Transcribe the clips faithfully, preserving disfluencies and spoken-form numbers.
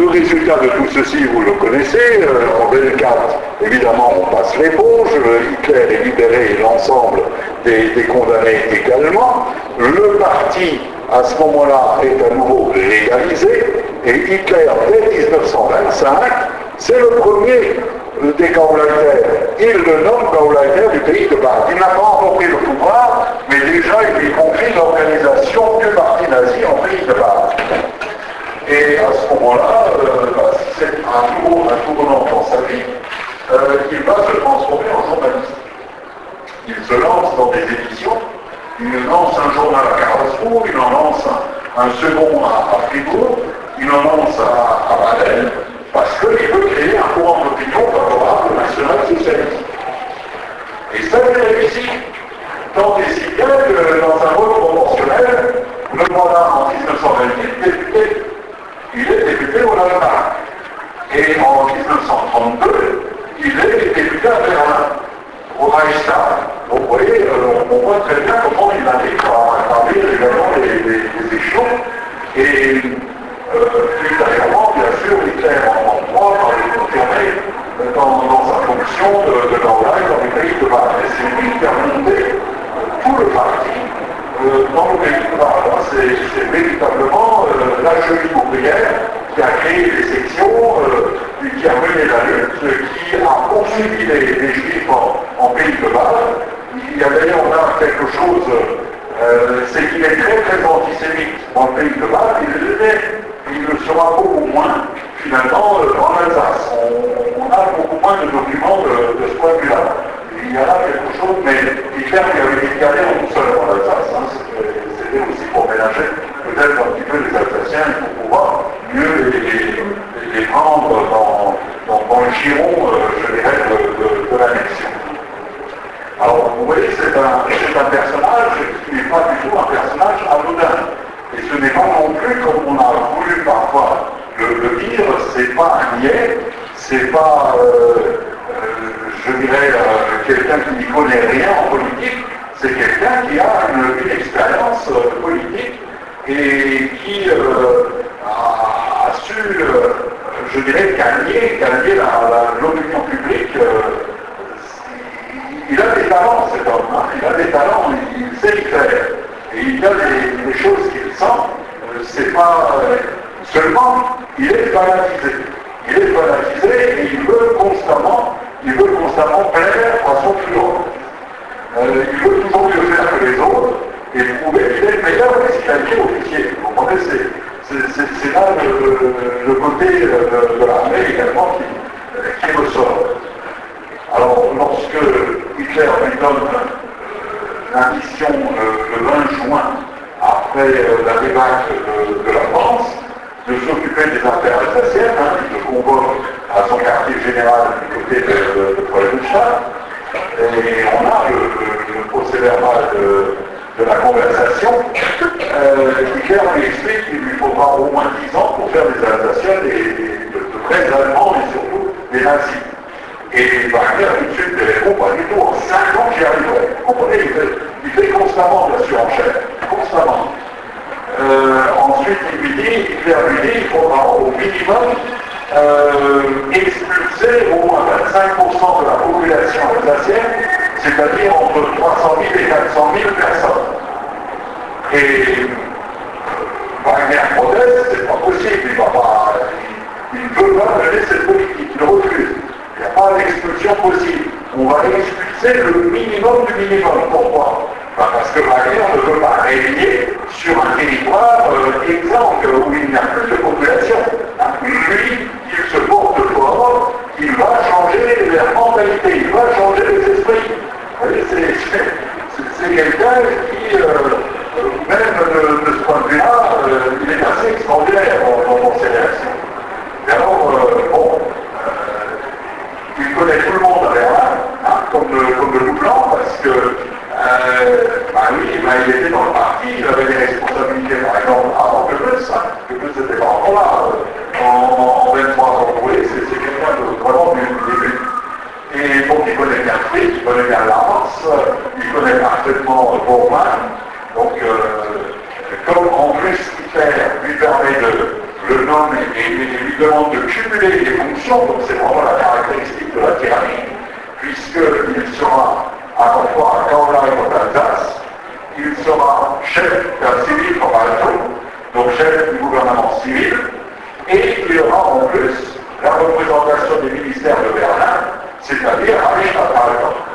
résultat de tout ceci, vous le connaissez, euh, en vingt-quatre, évidemment, on passe l'éponge, Hitler est libéré et l'ensemble des, des condamnés également. Le parti, à ce moment-là, est à nouveau légalisé, et Hitler, dès mille neuf cent vingt-cinq, c'est le premier des Gauleiter. Il le nomme Gauleiter du pays de Bâle. Il n'a pas encore pris le pouvoir, mais déjà il y compris l'organisation du parti nazi en pays de Bâle. Et à ce moment-là, euh, bah, c'est un, nouveau, un tournant dans sa vie, euh, il va se transformer en journaliste. Il se lance dans des éditions, il lance un journal à Karlsruhe, il en lance un, un second à, à Fribourg, il en lance à, à Baden, parce qu'il veut créer un courant d'opinion favorable au national-socialisme. Et ça lui réussit, tant et si bien que dans un vote proportionnel, le voilà en mille neuf cent vingt-huit député. Il est député au Danemark. Et en mille neuf cent trente-deux, il est député à Berlin, au Reichstag. Donc vous voyez, euh, on voit très bien comment il arrive à gravir également les, les, les échelons. Et euh, ultérieurement, bien sûr, Hitler en trente-trois va le confirmer dans, dans sa fonction de, de Gauleiter dans les pays de Bâle. Et c'est lui qui a monté tout le parti euh, dans le pays de Bâle. C'est véritablement euh, la cheville ouvrière qui a créé les sections, euh, qui a mené la lutte, qui a poursuivi les, les juifs en, en pays de Bâle. Il y a d'ailleurs là quelque chose, euh, c'est qu'il est très très antisémite dans le pays de Bâle, il, il le sera beaucoup moins finalement euh, en Alsace. On, on a beaucoup moins de documents de, de ce point de vue-là. Il y a là quelque chose, mais Hitler il avait déclaré en tout seul en Alsace. Hein, c'était aussi pour ménager peut-être un petit peu les Alsaciens pour pouvoir mieux les, les, les prendre dans, dans, dans le giron, euh, je dirais, de, de, de l'annexion. Alors, vous voyez, c'est un, un personnage qui n'est pas du tout un personnage anodin. Et ce n'est pas non plus, comme on a voulu parfois le, le dire, c'est pas un niais, c'est pas, euh, euh, je dirais, euh, quelqu'un qui n'y connaît rien en politique, c'est quelqu'un qui a une, une expérience euh, politique et qui euh, a, a su, euh, je dirais, gagner, gagner l'opinion publique. Euh, il a des talents, cet homme, hein. Il a des talents, il, il sait y faire. Et il a des, des choses qu'il sent, euh, c'est pas euh, seulement, il est fanatisé. Il est fanatisé et il veut constamment, il veut constamment plaire à son plus haut. Euh, il veut toujours mieux faire que les autres et prouver qu'il est le meilleur des citoyens officiers. Vous comprenez, c'est là le, le côté de, de l'armée également qui, qui ressort. Alors, lorsque Hitler lui donne euh, la mission euh, le vingt juin, après euh, la débâcle de, de la France, de s'occuper des affaires alsaciennes, hein, il le convoque à son quartier général du côté de, de, de Freudenstadt, et on a le, le, le procès-verbal de, de la conversation. Euh, Hitler lui explique qu'il lui faudra au moins dix ans pour faire des Alsaciens des, des, de, de vrais Allemands et surtout des nazis. Et Wagner tout de suite ne répond pas du tout, en cinq ans j'y arriverai. Vous comprenez, il fait, il fait constamment de la surenchère, constamment. Euh, ensuite, il lui dit, Hitler lui dit, il faudra au minimum euh, expulser au moins vingt-cinq pour cent de la population alsacienne, c'est-à-dire entre trois cent mille et quatre cent mille personnes. Et Wagner proteste, c'est pas possible, il va pas, il ne veut pas mener cette politique, il refuse. Il n'y a pas d'expulsion possible. On va expulser le minimum du minimum. Pourquoi? Ben parce que Wagner ne veut pas régner sur un territoire euh, exemple où il n'y a plus de population. Lui, il se porte fort, il va changer leur mentalité, il va changer les esprits. Vous voyez, c'est quelqu'un qui, euh, même de, de ce point de vue-là, euh, il est assez extraordinaire dans, dans ses réactions. Et alors, euh, bon, il connaît tout le monde à Berlin, hein, comme, le, comme le Louplan, parce que euh, bah oui, bah, il était dans le parti, il avait des responsabilités, par exemple, avant que Goebbels, hein, que Goebbels n'était pas encore là, euh, en, en vingt-trois ans, vous voyez, c'est quelqu'un de vraiment du début. Et donc il connaît bien Frick, il connaît bien Lars, il connaît parfaitement Bormann, donc euh, comme en plus Hitler lui permet de le nomme et, et lui demande de cumuler les fonctions, donc c'est vraiment la caractéristique de la tyrannie, puisqu'il sera à la fois à Kaolai comme d'Alsace, il sera chef d'un civil comme Alto, donc chef du gouvernement civil, et il y aura en plus la représentation des ministères de Berlin, c'est-à-dire Reichsstatthalter.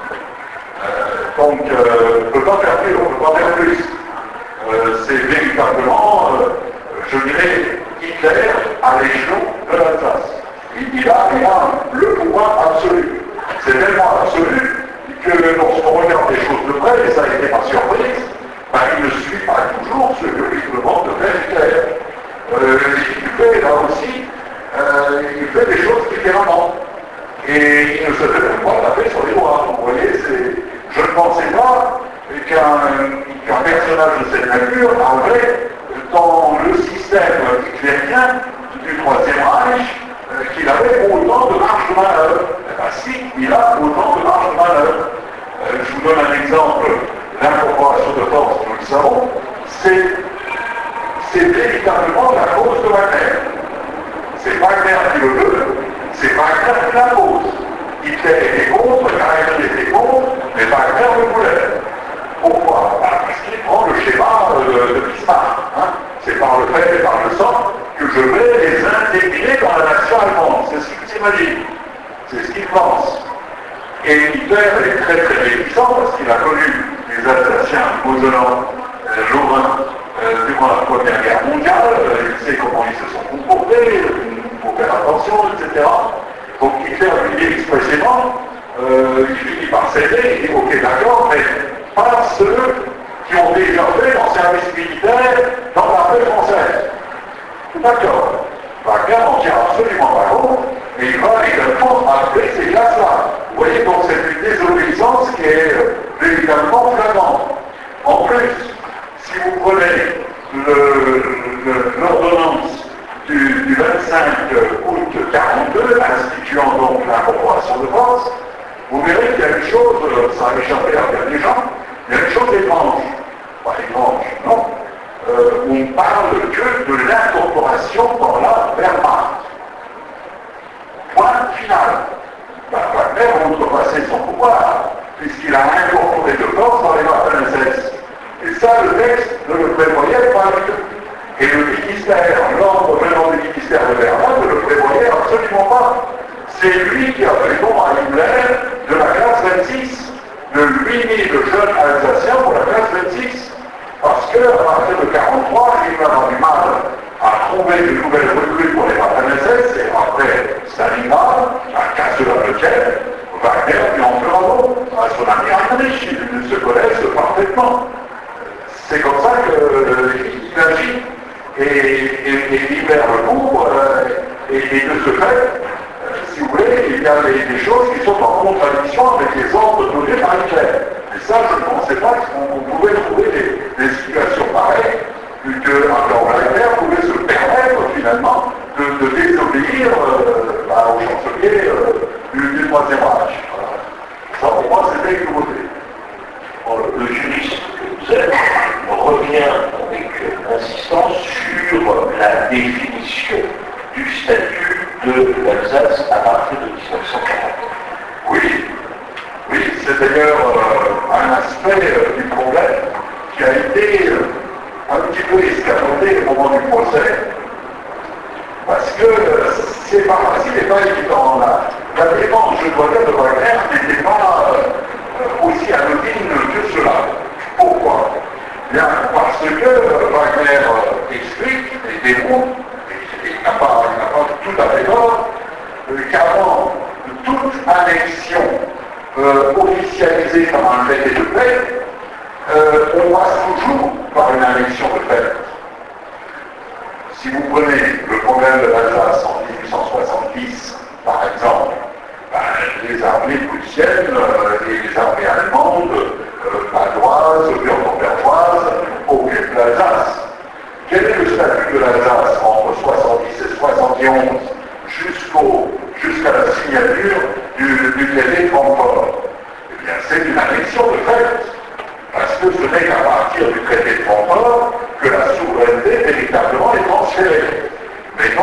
Euh, donc, euh, on ne peut pas faire plus, on ne peut pas faire plus. Euh, c'est véritablement, euh, je dirais, Hitler à l'échelon de l'Alsace. Il, il, a, il a le pouvoir absolu. C'est tellement absolu que lorsqu'on regarde les choses de près, et ça a été ma surprise, ben, il ne suit pas toujours ce que lui demande de faire Hitler. Euh, il fait là aussi, euh, il fait des choses différemment. Et il ne se déroule pas taper sur les doigts. Vous voyez, je ne pensais pas qu'un qu'un personnage de cette nature avait, dans le système hitlérien du Troisième Reich, euh, qu'il avait autant de marge de manœuvre. Eh bien si, il a autant de marge de manœuvre. Euh, je vous donne un exemple, l'incorporation de force, nous le savons, c'est véritablement la cause de Wagner. C'est Wagner qui le veut, c'est Wagner qui l'impose. Hitler était contre, Goering était contre, mais Wagner le voulait. Pourquoi? Parce qu'il prend le schéma de, de Bismarck. Hein. C'est par le fait et par le sang que je vais les intégrer dans la nation allemande. C'est ce qu'il s'imagine. C'est ce qu'il pense. Et Hitler est très très réticent parce qu'il a connu les Alsaciens, Mosellan, euh, Lorrain, euh, durant la Première Guerre mondiale. Euh, il sait comment ils se sont comportés, il faut faire attention, et cetera. Donc Hitler lui dit expressément, euh, il finit par céder, il dit ok d'accord, mais pas ceux qui ont déjà fait leur service militaire dans l'armée française. D'accord. Wagner n'en tient absolument pas compte, et il va également appeler ces classes-là. Vous voyez, donc c'est une désobéissance qui est euh, véritablement flagrante. En plus, si vous prenez l'ordonnance du, du vingt-cinq août mille neuf cent quarante-deux, instituant donc l'incorporation de force, vous verrez qu'il y a une chose, ça a échappé à bien des gens, il y a une chose étrange. Pas étrange, non. Euh, on parle que de l'incorporation dans la Wehrmacht. Point final. Ben, Wagner a outrepassé son pouvoir, puisqu'il a incorporé de force dans les Waffen-S S. Et ça, le texte ne le prévoyait pas du tout. Et le ministère, l'ordre venant du ministère de Berlin ne le prévoyait absolument pas. C'est lui qui a fait don à Himmler de la classe vingt-six, de huit mille jeunes Alsaciens pour la classe vingt-six. Parce qu'à partir de quarante-trois, Himmler a du mal à trouver de nouvelles recrues pour les Waffen-S S, et après Stalingrad, à casse de la Lequel, Wagner lui en fera don à son ami Heinrich, ils se connaissent parfaitement. C'est comme ça qu'il agit. Et, et, et libère le cours, euh, et, et de ce fait, euh, si vous voulez, il y a des, des choses qui sont en contradiction avec les ordres donnés par Hitler. Et ça, je ne pensais pas qu'on pouvait trouver des, des situations pareilles, que alors Wagner pouvait se permettre finalement de, de désobéir euh, bah, au chancelier euh, du, du Troisième Reich. Voilà. Ça, pour moi, c'était une nouveauté. Bon, le juriste que vous êtes revient avec insistance sur la définition du statut de l'Alsace à partir de mille neuf cent quarante. Oui, oui, c'est d'ailleurs euh, un aspect euh, du problème qui a été euh, un petit peu escamoté au moment du procès, parce que euh, c'est pas facile et pas évident. La, la défense, je dois dire, de Wagner n'était pas euh, aussi anodine que cela. Pourquoi? Bien, parce que Wagner euh, explique et démontre, et il n'a pas, pas tout à fait tort, euh, qu'avant toute annexion euh, officialisée par un traité de paix, euh, on passe toujours par une annexion de fait. Si vous prenez le problème de l'Alsace en dix-huit cent soixante-dix, par exemple, ben, les armées prussiennes euh, et les armées allemandes, euh, badoises, wurtembergeoises, occupent l'Alsace. Quel est le statut de l'Alsace entre soixante-dix et soixante et onze jusqu'au, jusqu'à la signature du, du traité de Francfort? Eh bien, c'est une annexion de fait, parce que ce n'est qu'à partir du traité de Francfort que la souveraineté véritablement est transférée. Mais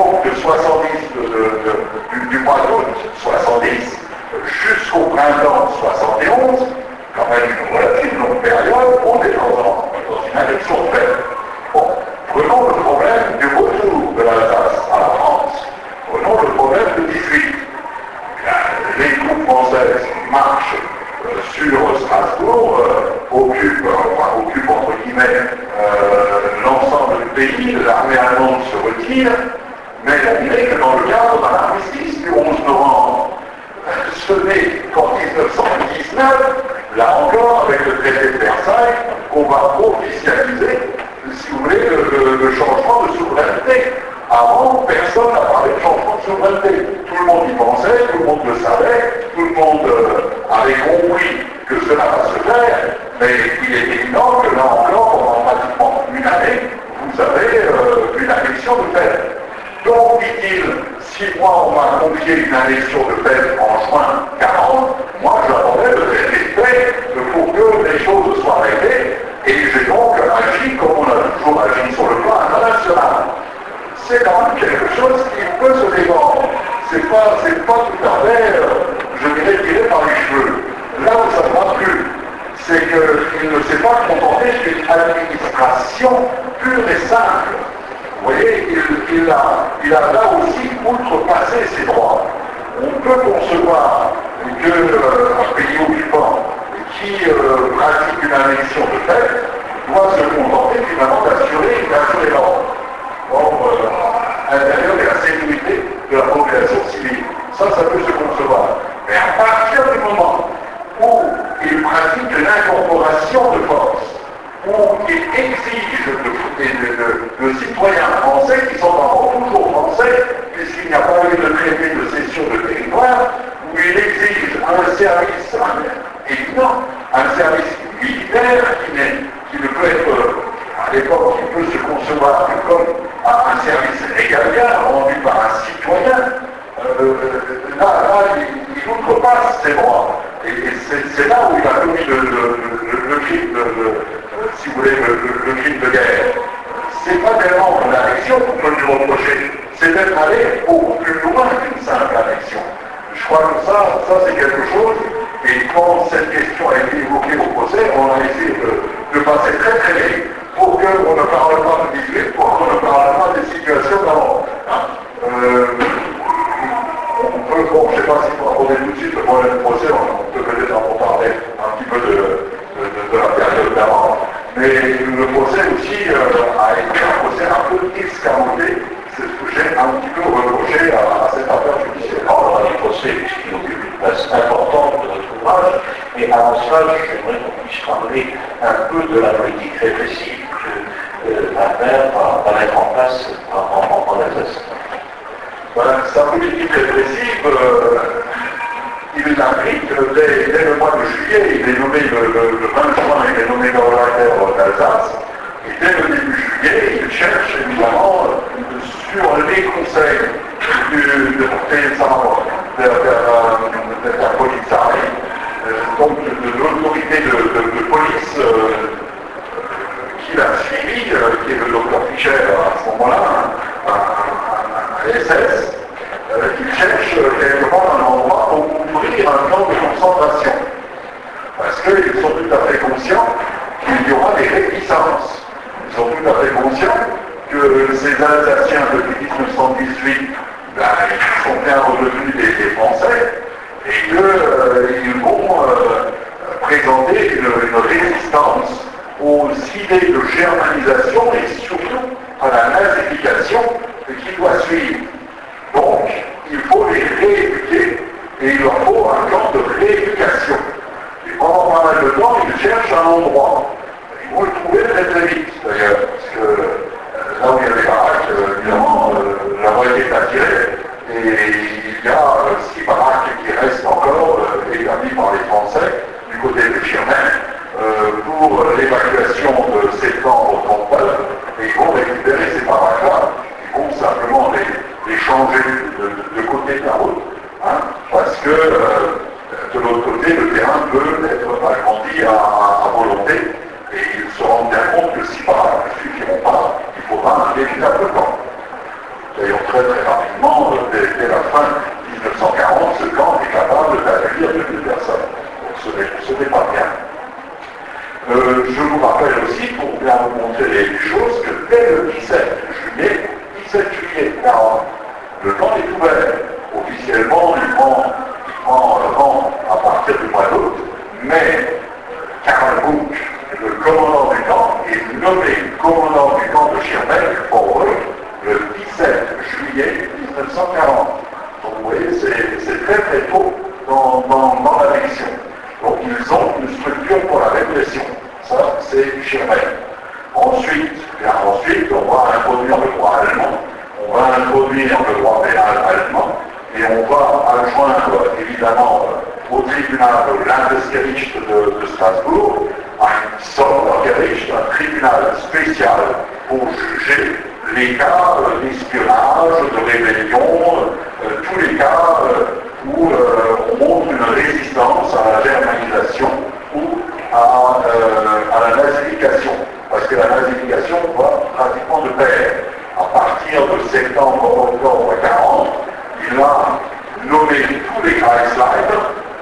soixante-dix, de, de, de, du, du mois d'août soixante-dix jusqu'au printemps soixante et onze, quand même une relative longue période, on est dans, dans une annexion ferme. Bon, prenons le problème du retour de l'Alsace à la France. Prenons le problème de dix-huit. Les troupes françaises marchent euh, sur Strasbourg, euh, occupent, euh, enfin, occupent entre guillemets euh, l'ensemble du pays, l'armée allemande se retire, mais on n'est que dans le cadre d'un armistice du onze novembre. Ce n'est qu'en mille neuf cent dix-neuf, là encore, avec le traité de Versailles, qu'on va officialiser, si vous voulez, le, le, le changement de souveraineté. Avant, personne n'a parlé de changement de souveraineté. Tout le monde y pensait, tout le monde le savait, tout le monde euh, avait compris que cela va se faire, mais il est évident que là encore, pendant pratiquement une année, vous avez euh, une annexion de fait. Donc, dit-il, si moi on m'a confié une annexion de fait en juin quarante, moi j'attendais le traité de paix pour que les choses soient réglées, et j'ai donc agi comme on a toujours agi sur le plan international. C'est quand même quelque chose qui peut se défendre. C'est pas, c'est pas tout à fait, euh, je dirais, tiré par les cheveux. Là où ça ne va plus, c'est qu'il ne s'est pas contenté d'une administration pure et simple. Vous voyez, il, il, a, il a là aussi outrepassé ses droits. On peut concevoir qu'un euh, pays occupant qui euh, pratique une annexion de fait doit se contenter finalement d'assurer d'assurer l'ordre. Euh, à l'intérieur de la sécurité de la population civile. Ça, ça peut se concevoir. Mais à partir du moment où il pratique une incorporation de force, où il exige de, de, de, de citoyens français qui sont encore toujours français, puisqu'il n'y a pas eu de traité de cession de territoire, où il exige un service évident, un service militaire qui, qui ne peut être, à l'époque, qui peut se concevoir comme un service régalien rendu par un citoyen. Euh, là, là, il, il outrepasse ses droits. Et, et c'est là où il a commis le, le, le, le crime, de, le, si vous voulez, le, le, le crime de guerre. C'est pas tellement l'annexion qu'on peut lui reprocher, c'est d'être allé beaucoup plus loin qu'une simple annexion. Je crois que ça, ça c'est quelque chose, et quand cette question a été évoquée au procès, on a essayé de, de passer très très vite pour qu'on ne parle pas de dix-huit, pour qu'on ne parle pas des situations d'avant. Hein euh, on peut, bon, je ne sais pas si pour aborder tout de suite le problème du procès, on peut peut-être en parler un petit peu de, de, de, de la période d'avant, mais le procès aussi euh, a été un procès un peu escamoté. C'est ce que j'ai un petit peu reproché à, à cette affaire judiciaire. Alors, le procès, puisqu'il occupe une place importante de notre ouvrage, et avant cela, j'aimerais qu'on puisse parler un peu de la politique répressive que euh, la mère va, va mettre en place en, en, en Alsace. Voilà, sa politique répressive, euh, il l'implique dès, dès le mois de juillet. Il est nommé le, le, le vingt juin, il est nommé gouvernement d'Alsace. Et dès le début juillet, il cherche évidemment sur les conseils du, de, de, de, de la police armée, donc de, de l'autorité de, de, de police euh, qu'il a suivi, euh, qui est le docteur Fischer à ce moment-là, un, un, un S S, euh, il cherche quelque part un endroit pour ouvrir un camp de concentration. Parce qu'ils sont tout à fait conscients qu'il y aura des réticences. Ils sont tout à fait conscients que ces Alsaciens depuis mille neuf cent dix-huit, ben, ils sont bien redevenus des, des Français et qu'ils euh, vont euh, présenter une, une résistance aux idées de germanisation et surtout à la nazification qui doit suivre. Donc, il faut les rééduquer et il leur faut un plan de rééducation. Et pendant pas mal de temps, ils cherchent un endroit. Ils vont le trouver très très vite d'ailleurs, parce que euh, là où il y a les baraques, euh, évidemment, euh, la moitié est attirée, et il y a euh, six baraques qui restent encore euh, établies par les Français du côté de Schirmer euh, pour l'évacuation de septembre trente-neuf, et ils vont récupérer ces baraques-là, ils vont simplement les, les changer de, de, de côté de la route, hein, parce que euh, de l'autre côté, le terrain peut être agrandi à, à, à volonté. Et ils se rendent bien compte que si par ne suffiront pas, il faudra un véritable camp. D'ailleurs, très très rapidement. pratiquement, dès, dès la fin mille neuf cent quarante, ce camp est capable d'accueillir deux mille personnes. Donc ce n'est, ce n'est pas bien. Euh, je vous rappelle aussi, pour bien vous montrer les choses, que dès le dix-sept juillet, dix-sept juillet quarante, le camp est ouvert. Officiellement, il prend, il prend rang à partir du mois d'août, mais Karl Buch, le commandant du camp, est nommé commandant du camp de Schirmeck pour le dix-sept juillet mille neuf cent quarante. Donc vous voyez, c'est, c'est très très tôt dans, dans, dans la mission. Donc ils ont une structure pour la répression. Ça, c'est Schirmeck. Ensuite, bien ensuite, on va introduire le droit allemand, on va introduire le droit pénal allemand, et on va adjoindre évidemment au tribunal de Landesgericht de, de Strasbourg un Sondergericht, un tribunal spécial pour juger les cas d'espionnage, de rébellion, euh, tous les cas euh, où euh, on montre une résistance à la germanisation ou à, euh, à la nazification. Parce que la nazification va pratiquement de pair. À partir de septembre-octobre quarante, il a nommé tous les Kreisleiter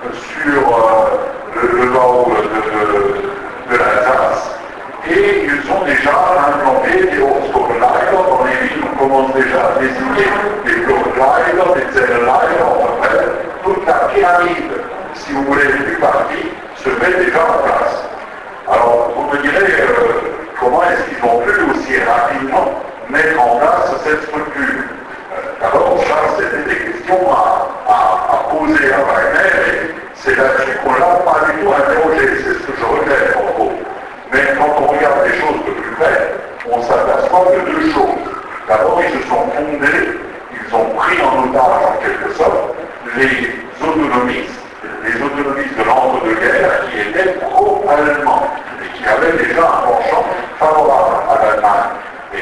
sur euh, le, le nord de, de, de l'Alsace, et ils ont déjà implanté des Ortsgruppenleiter dans les villes. On commence déjà à désigner des Blockleiter, des Zellenleiter, en fait, toute la pyramide, si vous voulez, du parti se met déjà en place. Alors, vous me direz, euh, comment est-ce qu'ils ont pu aussi rapidement mettre en place cette structure? D'abord, ça, c'était des questions à, à, à poser à Wagner, et c'est là-dessus qu'on l'a pas du tout interrogé, c'est ce que je regrette en gros. Mais quand on regarde les choses de plus près, on s'aperçoit de deux choses. D'abord, ils se sont fondés, ils ont pris en otage en quelque sorte les autonomistes, les autonomistes de l'entre-deux-guerres qui étaient pro-allemands et qui avaient déjà un penchant favorable à l'Allemagne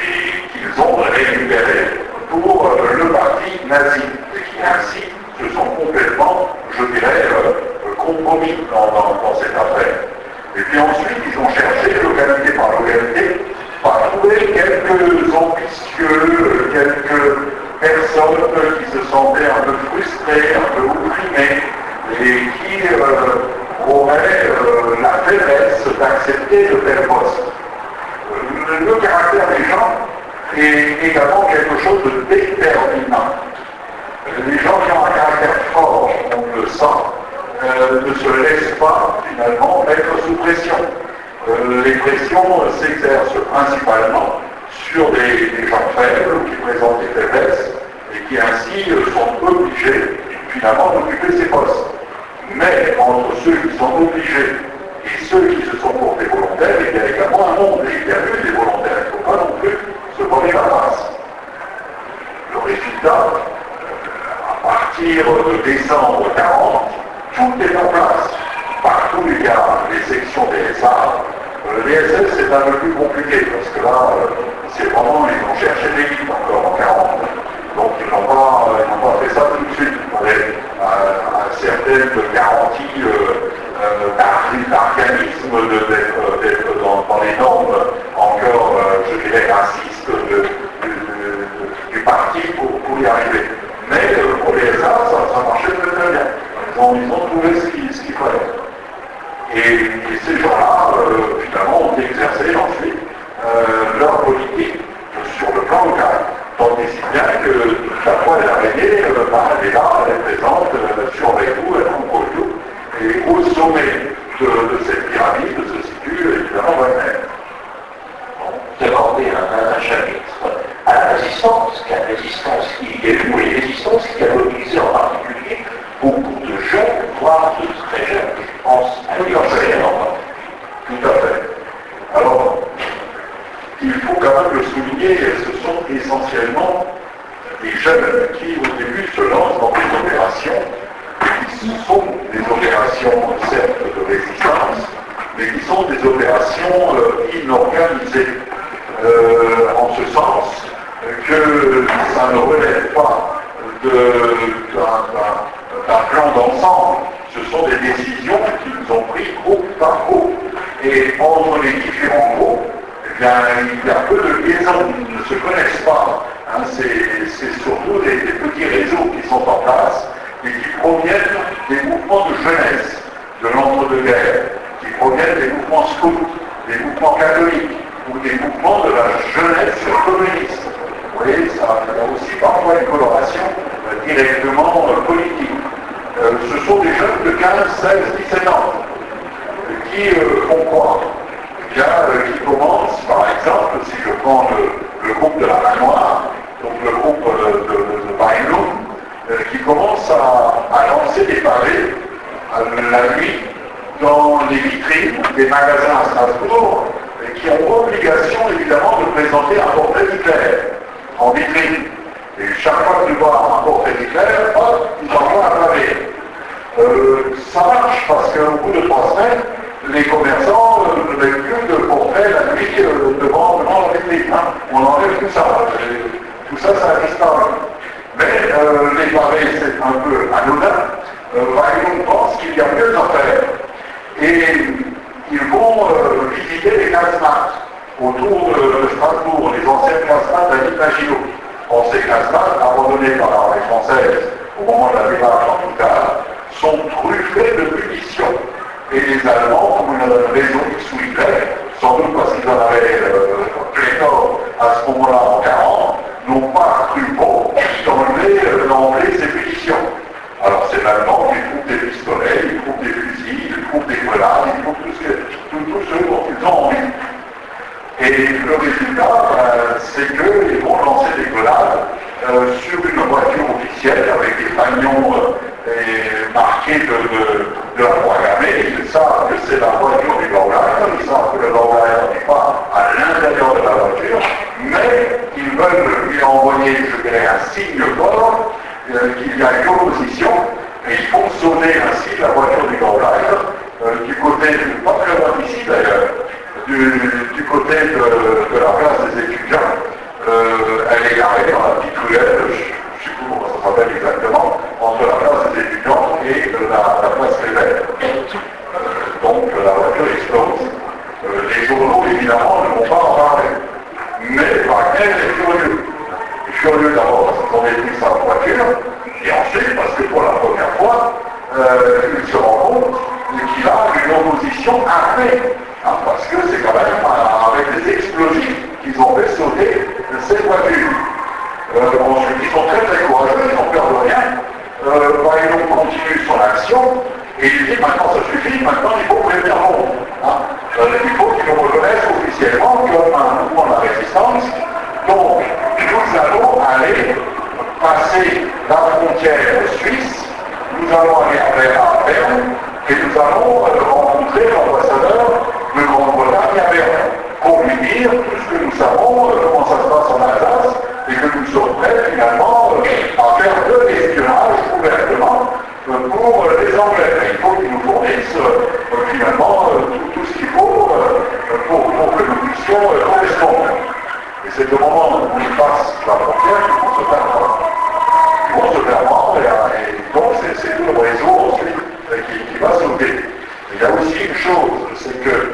et qu'ils ont récupéré pour euh, le parti nazi et qui ainsi se sont complètement, je dirais, euh, compromis dans, dans, dans cette affaire. Et puis ensuite, ils ont cherché, localité par localité, par trouver quelques ambitieux, quelques personnes qui se sentaient un peu frustrées, un peu opprimées, et qui euh, auraient euh, la faiblesse d'accepter de tels postes. Le, le caractère des gens est également quelque chose de déterminant. Les gens qui ont un caractère fort, on le sent, euh, ne se laissent pas finalement mettre sous pression. Euh, les pressions euh, s'exercent principalement sur des, des gens faibles qui présentent des faiblesses et qui ainsi euh, sont obligés finalement d'occuper ces postes. Mais entre ceux qui sont obligés et ceux qui se sont portés volontaires, il y a également un monde, et il y a eu des volontaires. Il ne faut pas non plus se voler la face. Le résultat, à partir de décembre quarante, tout est en place. Partout, il y a les sections des S A. Le D S S, c'est un peu plus compliqué, parce que là, c'est vraiment, ils ont cherché l'élite encore en quarante. Donc, ils n'ont pas, ils n'ont pas fait ça tout de suite. Avec euh, une certaine garantie euh, euh, d'organisme, d'être, d'être dans, dans les normes encore, euh, je dirais, racistes de, de, de, du parti pour, pour y arriver. Mais euh, pour les S A, ça, ça marchait très très bien. Ils ont, ils ont trouvé ce qu'il, ce qu'il fallait. Et, et ces gens-là, euh, finalement, ont exercé ensuite euh, leur politique sur le plan local. Tant et si bien que toute la fois elle arrêtée, euh, bah, elle est là, elle est présente, euh, surveille tout, elle contrôle tout. Et au sommet de, de cette pyramide se situe évidemment Wagner. Vous abordez un, un chapitre à la résistance, qui a résistance qui est une résistance qui a mobilisé en particulier beaucoup de jeunes, voire de très jeunes, je pense à l'université. Tout à fait. Alors, il faut quand même le souligner, ce sont essentiellement des jeunes qui, au début, se lancent dans des opérations, qui sont des opérations, certes, de résistance, mais qui sont des opérations euh, inorganisées, euh, en ce sens que ça ne relève pas de, d'un, d'un, d'un plan d'ensemble. Ce sont des décisions qu'ils ont prises groupe par groupe. Et entre les différents groupes, eh bien, il y a peu de liaisons, ils ne se connaissent pas. Hein, c'est, c'est surtout des, des petits sont en place et qui proviennent des mouvements de jeunesse de l'entre-deux-guerres, qui proviennent des mouvements scouts, des mouvements catholiques ou des mouvements de la jeunesse communiste. Vous voyez, ça a aussi parfois une coloration euh, directement euh, politique. Euh, ce sont des jeunes de quinze, seize, dix-sept ans euh, qui euh, font quoi? Eh bien, euh, qui commencent, par exemple, si je prends le, le groupe de la Main Noire, donc le groupe euh, de, de, de Bailon, euh, qui commence à, à lancer des pavés à la nuit dans les vitrines des magasins à Strasbourg, et qui ont obligation évidemment de présenter un portrait d'Hitler en vitrine. Et chaque fois que tu vois un portrait d'Hitler, hop, ils envoient un pavé. Euh, ça marche parce qu'au bout de trois semaines, les commerçants euh, ne mettent plus de portrait la nuit euh, devant, devant la vitrine. Hein. On enlève tout ça. Et tout ça, ça a disparu. Mais euh, les pavés, c'est un peu anodin. Euh, Weilung pense qu'il y a mieux à faire. Et ils vont euh, visiter les casemates autour de Strasbourg, les anciennes casemates d'Annie Maginot. Or, ces casemates, abandonnées par l'armée française au moment de la démarche en tout cas, sont truffées de munitions. Et les Allemands, pour une raison X ou Y, sans doute parce qu'ils en avaient euh, pléthore à ce moment-là en quarante, n'ont pas cru bon d'enlever euh, d'emblée ces munitions. Alors c'est l'Allemand qui trouve des pistolets, il trouve des fusils, il trouve des grenades, il trouve tout ce, tout, tout ce dont ils ont envie. Et le résultat, euh, c'est qu'ils vont lancer des grenades euh, sur une voiture officielle avec des fanions euh, et marqués de, de, de la croix gammée. Ils savent que c'est la voiture du Gauleiter, ils savent que le Gauleiter n'est pas à l'intérieur de la voiture, mais ils veulent lui envoyer, je dirais, un signe fort euh, qu'il y a une opposition, et ils font sonner ainsi la voiture du Gauleiter euh, du côté, pas très loin d'ici d'ailleurs, Du, du côté de, de la place des étudiants. Euh, elle est garée dans la petite ruelle, je ne sais plus comment ça s'appelle exactement, entre la place des étudiants et la, la place Réveil. Euh, donc la voiture explose. Euh, les journaux, évidemment, ne vont pas en parler. Mais Wagner est furieux. Il est furieux d'abord parce qu'ils ont détruit sa voiture, et ensuite parce que pour la première fois, euh, il se rend compte qu'il a une opposition armée. Ah, parce que c'est quand même euh, avec des explosifs qu'ils ont fait sauter cette voiture. Euh, ensuite, ils sont très très courageux, ils n'ont peur de rien. Euh, Weilung continue son action et il dit maintenant ça suffit, maintenant il faut prévenir le monde. Hein. Euh, il faut qu'ils nous reconnaissent officiellement comme un mouvement de la résistance. Donc, nous allons aller passer la frontière suisse, nous allons aller à Berne et nous allons euh, rencontrer l'ambassadeur de Grande-Bretagne à Berlin pour lui dire tout ce que nous savons, euh, comment ça se passe en Alsace, et que nous sommes prêts finalement euh, à faire de l'espionnage ouvertement euh, pour euh, les Anglais. Et il faut qu'ils nous fournissent euh, euh, finalement euh, tout, tout ce qu'il faut euh, pour, pour que nous puissions euh, correspondre. Et c'est au moment où ils passent la frontière qu'ils vont se faire prendre. Ils vont se faire prendre et, et donc c'est tout le réseau ensuite euh, qui, qui va sauter. Il y a aussi une chose, c'est que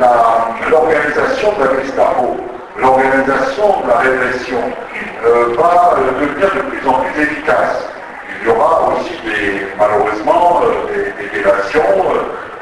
l'organisation de la Gestapo, l'organisation de la répression euh, va euh, devenir de plus en plus efficace. Il y aura aussi des, malheureusement euh, des, des délations, euh,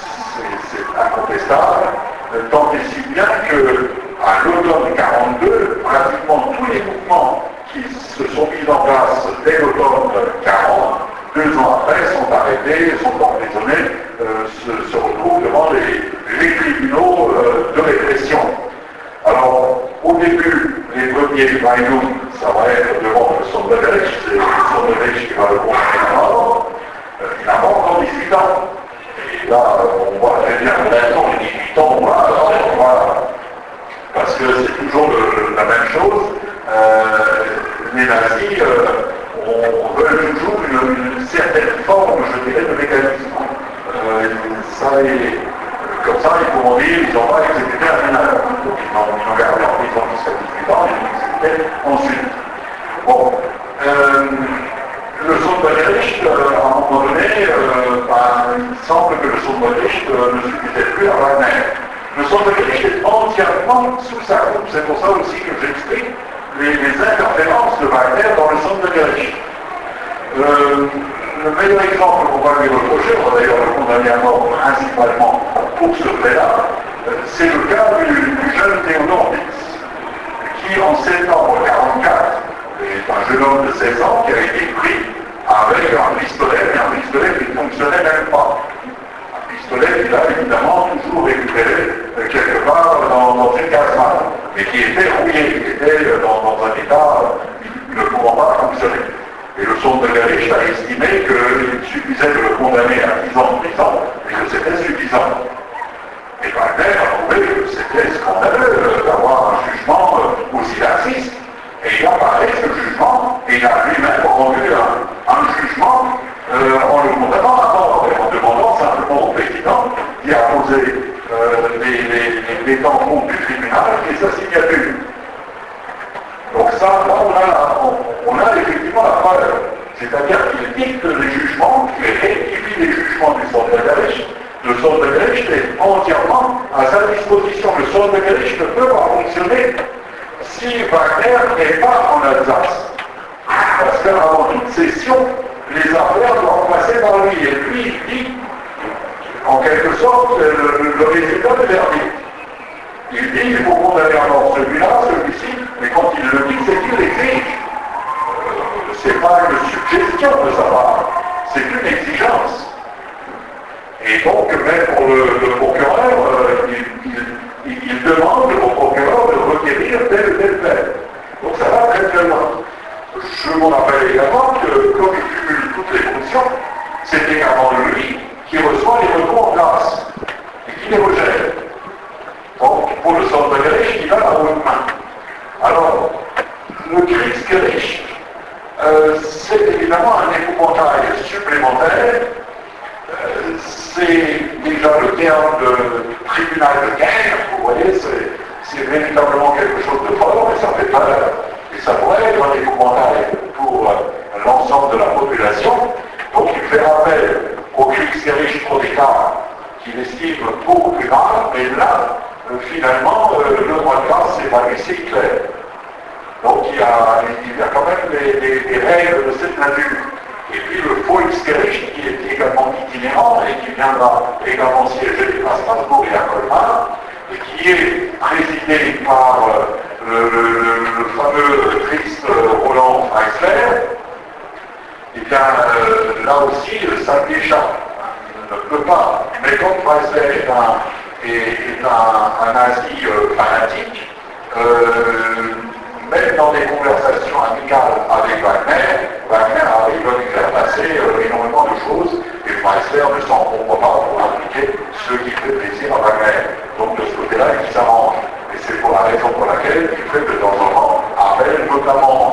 c'est incontestable, euh, tant et si bien qu'à l'automne quarante-deux, pratiquement tous les mouvements qui se sont mis en place dès l'automne quarante, deux ans après, sont arrêtés, sont emprisonnés, euh, se, se retrouvent devant les, les tribunaux euh, de répression. Alors, au début, les premiers Weilung, ça va être devant le Sonderrecht, c'est le Sonderrecht qui va le condamner à mort, euh, finalement, encore dix-huit ans. Et là, on voit très bien, maintenant, dix-huit ans, voilà, voilà. Parce que c'est toujours le, la même chose. Euh, les nazis, euh, on veut toujours une, une certaine forme, je dirais, de mécanisme. Euh, ça est, comme ça, ils pourront dire, ils n'ont pas exécuté un mineur. Donc ils ont gardé en prison jusqu'à dix-huit ans, ils l'ont exécuté ensuite. Bon, euh, le Sonderrecht, euh, à un moment donné, euh, ben, il semble que le Sonderrecht euh, ne suffisait plus à Wagner. Le Sonderrecht est entièrement sous sa coupe. C'est pour ça aussi que j'explique les, les interférences de Wagner dans le Sonderrecht. Euh, le meilleur exemple qu'on va lui reprocher, on va d'ailleurs le condamner à mort principalement pour ce fait-là, c'est le cas du, du jeune Théodore Pitz, qui en septembre mille neuf cent quarante-quatre est un jeune homme de seize ans qui a été pris avec un pistolet, mais un pistolet qui ne fonctionnait même pas. Un pistolet qu'il a évidemment toujours récupéré euh, quelque part dans, dans une casemate, mais qui était rouillé, qui était euh, dans, dans un état euh, ne pouvant pas fonctionner. Et le centre de Galicia a estimé qu'il suffisait de le condamner à dix ans de prison et que c'était suffisant. Et Wagner a trouvé que c'était scandaleux d'avoir un jugement euh, aussi laxiste. Et il a parlé de ce jugement, et il a lui-même rendu un, un jugement euh, en le condamnant à mort, et en demandant simplement au président d'y apposer euh, les, les, les, les tampons du tribunal et sa signature. Donc ça, là, on a, on, on a effectivement la preuve. C'est-à-dire qu'il dicte les jugements, qu'il rectifie les jugements du Sondergericht. Le Sondergericht est entièrement à sa disposition. Le Sondergericht ne peut pas fonctionner si Wagner n'est pas en Alsace. Parce qu'avant toute session, les affaires doivent passer par lui. Et lui, il dit, en quelque sorte, le, le, le résultat de verdict. Il dit, il faut condamner à mort celui-là, celui-ci, mais quand il le dit, c'est qu'il l'exige. Euh, c'est pas une suggestion de sa part, c'est une exigence. Et donc, même pour le, le procureur, euh, il, il, il, il demande au procureur de requérir tel ou tel fait. Donc ça va très très loin. Je vous rappelle également que, comme il cumule toutes les fonctions, c'est également lui qui reçoit les recours en grâce et qui les rejette. Donc, pour le Sondergericht, il a la bonne main. Alors, le Kriegsgericht, euh, c'est évidemment un épouvantail supplémentaire. Euh, c'est déjà le terme de tribunal de guerre, vous voyez, c'est véritablement quelque chose de fort et ça fait peur. Et ça pourrait être un épouvantail pour euh, l'ensemble de la population. Donc, il fait appel au Kriegsgericht pour des cas qu'il estime beaucoup plus graves, mais là, Euh, finalement, euh, le droit de grâce, c'est pas lui, c'est clair. Donc il y a, il y a quand même des, des, des règles de cette nature. Et puis le Volksgericht, qui est également itinérant et qui viendra également siéger à Strasbourg et à Colmar, et qui est présidé par euh, le, le, le, le fameux triste euh, Roland Freisler, et bien euh, là aussi, ça lui échappe. Il ne peut pas. Mais comme Freisler est un est un, un nazi euh, fanatique, euh, même dans des conversations amicales avec Wagner, Wagner arrive à lui faire passer euh, énormément de choses, et Freisler ne s'en comprend pas pour appliquer ce qui fait plaisir à Wagner. Donc de ce côté-là, il s'arrange. Et c'est pour la raison pour laquelle il fait de temps en temps appel, notamment en